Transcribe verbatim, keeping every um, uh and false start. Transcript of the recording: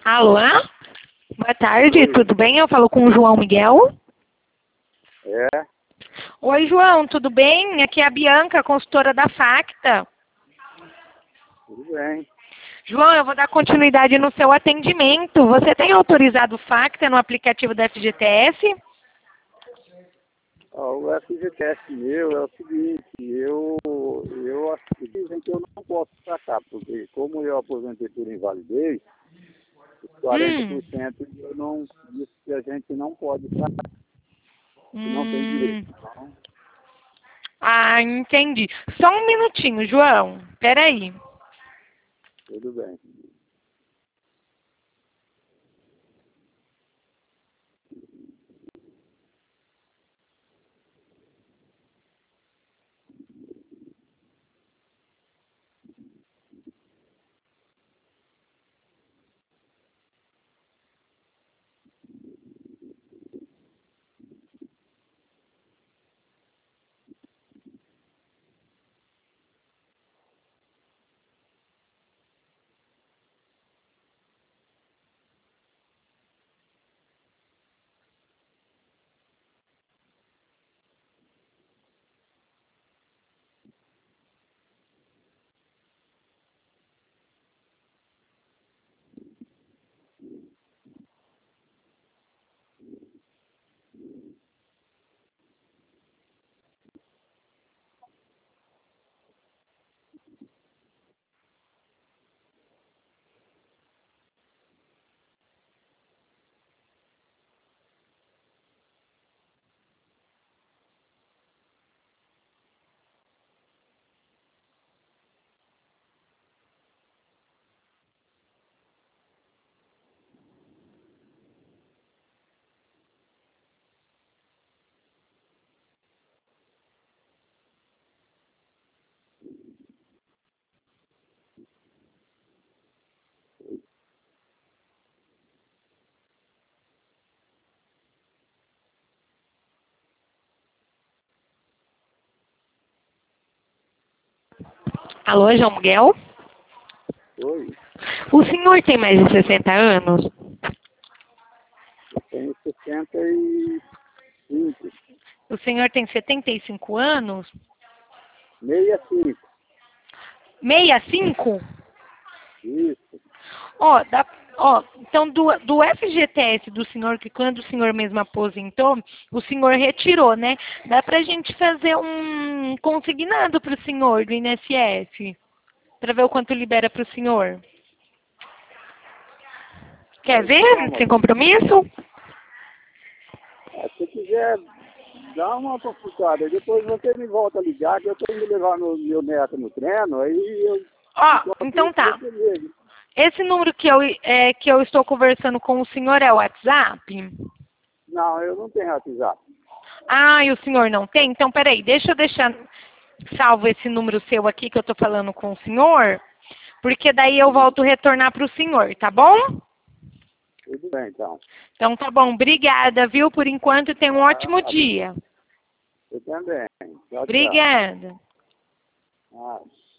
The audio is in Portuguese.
Alô? Boa tarde, Oi. tudo bem? Eu falo com o João Miguel. É, Oi, João, tudo bem? Aqui é a Bianca, consultora da Facta. tudo bem. João, eu vou dar continuidade no seu atendimento. Você tem autorizado o Facta no aplicativo da F G T S? Ó, o F G T S meu é o seguinte, eu, eu acho que dizem que eu não posso sacar, porque como eu aposentei por invalidez, os quarenta Hum. por cento eu não disse que a gente não pode sacar, que não tem Hum. direito. Então, Ah, entendi. Só um minutinho, João. Peraí. tudo bem. Alô, João Miguel? Oi, O senhor tem mais de sessenta anos? eu tenho sessenta e cinco, O senhor tem setenta e cinco anos? sessenta e cinco, sessenta e cinco? isso. Ó, dá, ó, então do, do F G T S do senhor, que quando o senhor mesmo aposentou, o senhor retirou, né? Dá pra gente fazer um consignado pro senhor do I N S S, pra ver o quanto libera pro senhor. Quer Aí, ver? calma. Sem compromisso? É, se quiser, dá uma consultada. Depois você me volta a ligar, que eu tenho que levar meu, meu neto no treino, aí eu, Ó, enquanto então isso, tá. você liga. Esse número que eu, é, que eu estou conversando com o senhor é o WhatsApp? Não, eu não tenho WhatsApp. Ah, e o senhor não tem? Então, peraí, deixa eu deixar salvo esse número seu aqui que eu tô falando com o senhor, porque daí eu volto retornar pro senhor, tá bom? Tudo bem, então. Então tá bom, obrigada, viu? Por enquanto, tenha um ótimo Ah, dia. eu também. Tchau, tchau. Obrigada. Ah.